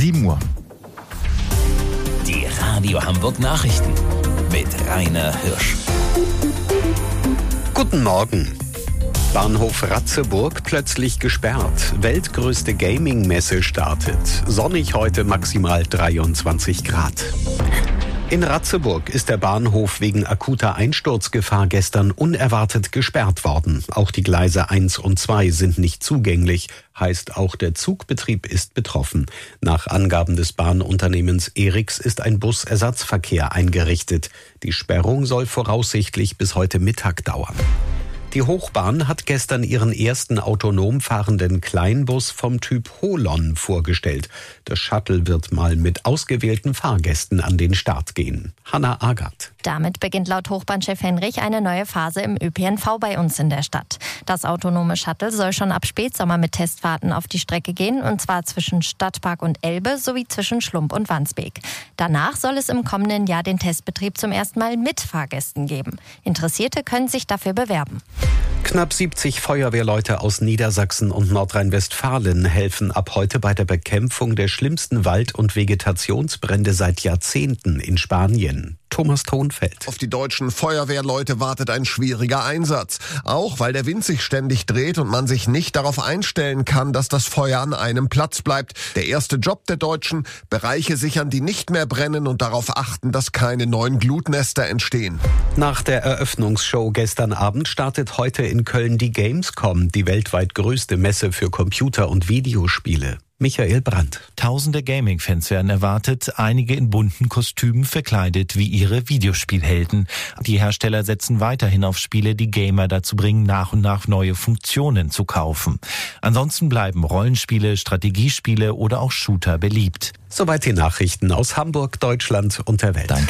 7 Uhr. Die Radio Hamburg Nachrichten mit Rainer Hirsch. Guten Morgen. Bahnhof Ratzeburg plötzlich gesperrt. Weltgrößte Gaming-Messe startet. Sonnig heute, maximal 23 Grad. In Ratzeburg ist der Bahnhof wegen akuter Einsturzgefahr gestern unerwartet gesperrt worden. Auch die Gleise 1 und 2 sind nicht zugänglich, heißt auch der Zugbetrieb ist betroffen. Nach Angaben des Bahnunternehmens ERIX ist ein Busersatzverkehr eingerichtet. Die Sperrung soll voraussichtlich bis heute Mittag dauern. Die Hochbahn hat gestern ihren ersten autonom fahrenden Kleinbus vom Typ Holon vorgestellt. Das Shuttle wird mal mit ausgewählten Fahrgästen an den Start gehen. Hanna Agert. Damit beginnt laut Hochbahnchef Henrich eine neue Phase im ÖPNV bei uns in der Stadt. Das autonome Shuttle soll schon ab Spätsommer mit Testfahrten auf die Strecke gehen, und zwar zwischen Stadtpark und Elbe sowie zwischen Schlump und Wandsbek. Danach soll es im kommenden Jahr den Testbetrieb zum ersten Mal mit Fahrgästen geben. Interessierte können sich dafür bewerben. Knapp 70 Feuerwehrleute aus Niedersachsen und Nordrhein-Westfalen helfen ab heute bei der Bekämpfung der schlimmsten Wald- und Vegetationsbrände seit Jahrzehnten in Spanien. Thomas Thonfeld. Auf die deutschen Feuerwehrleute wartet ein schwieriger Einsatz. Auch weil der Wind sich ständig dreht und man sich nicht darauf einstellen kann, dass das Feuer an einem Platz bleibt. Der erste Job der Deutschen: Bereiche sichern, die nicht mehr brennen, und darauf achten, dass keine neuen Glutnester entstehen. Nach der Eröffnungsshow gestern Abend startet heute in Köln die Gamescom, die weltweit größte Messe für Computer- und Videospiele. Michael Brandt. Tausende Gaming-Fans werden erwartet, einige in bunten Kostümen verkleidet wie ihre Videospielhelden. Die Hersteller setzen weiterhin auf Spiele, die Gamer dazu bringen, nach und nach neue Funktionen zu kaufen. Ansonsten bleiben Rollenspiele, Strategiespiele oder auch Shooter beliebt. Soweit die Nachrichten aus Hamburg, Deutschland und der Welt. Danke.